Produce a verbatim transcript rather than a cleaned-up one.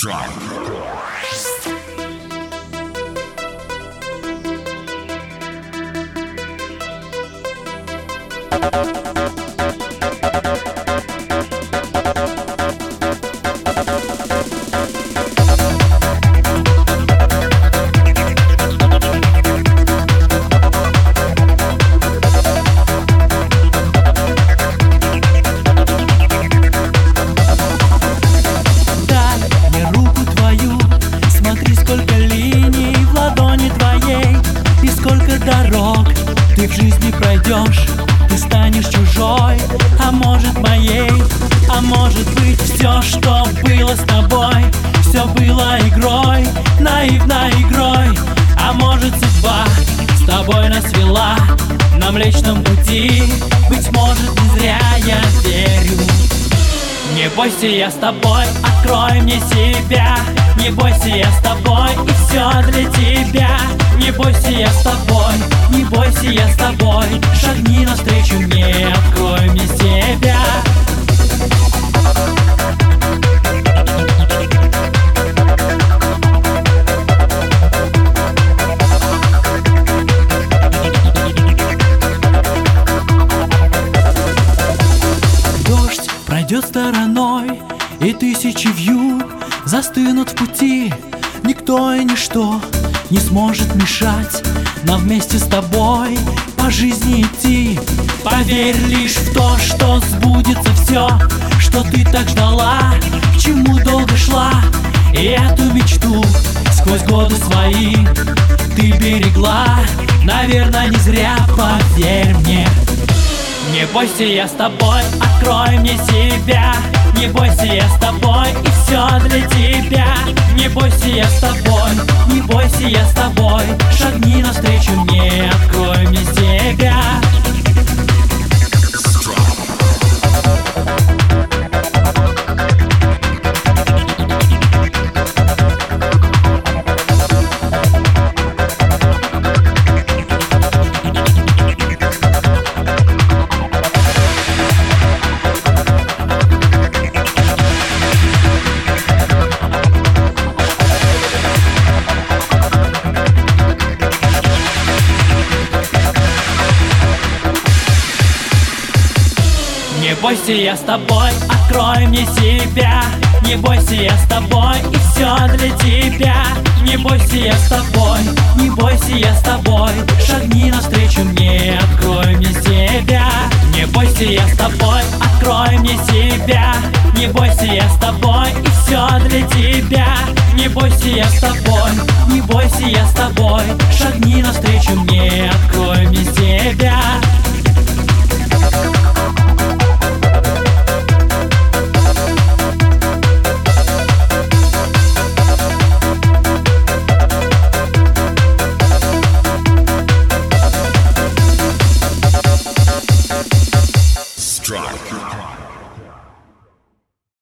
Ты в жизни пройдешь, ты станешь чужой, а может моей, а может быть все, что было с тобой, все было игрой, наивной игрой. А может судьба с тобой нас вела на Млечном пути, быть может не зря я верю. Не бойся, я с тобой, открой мне себя. Не бойся, я с тобой, и все для тебя. Не бойся, я с тобой, не бойся, я с тобой. Шагни навстречу мне, открой мне себя. Дождь пройдет стороной, и тысячи вьюг застынут в пути. Никто и ничто не сможет мешать нам вместе с тобой по жизни идти. Поверь лишь в то, что сбудется все, что ты так ждала, к чему долго шла. И эту мечту сквозь годы свои ты берегла, наверное, не зря, поверь мне. Не бойся, я с тобой, открой мне себя. Не бойся, я с тобой, и все для тебя. Не бойся, я с тобой, не бойся, я с тобой. Шагни навстречу мне, открой мне себя. Не бойся, я с тобой, открой мне себя. Не бойся, я с тобой, и все для тебя. Не бойся, я с тобой, не бойся, я с тобой. Шагни навстречу мне, открой мне себя. Не бойся, я с тобой, открой мне себя. Не бойся, я с тобой, и все для тебя. Не бойся, я с тобой, не бойся, я с тобой. Шагни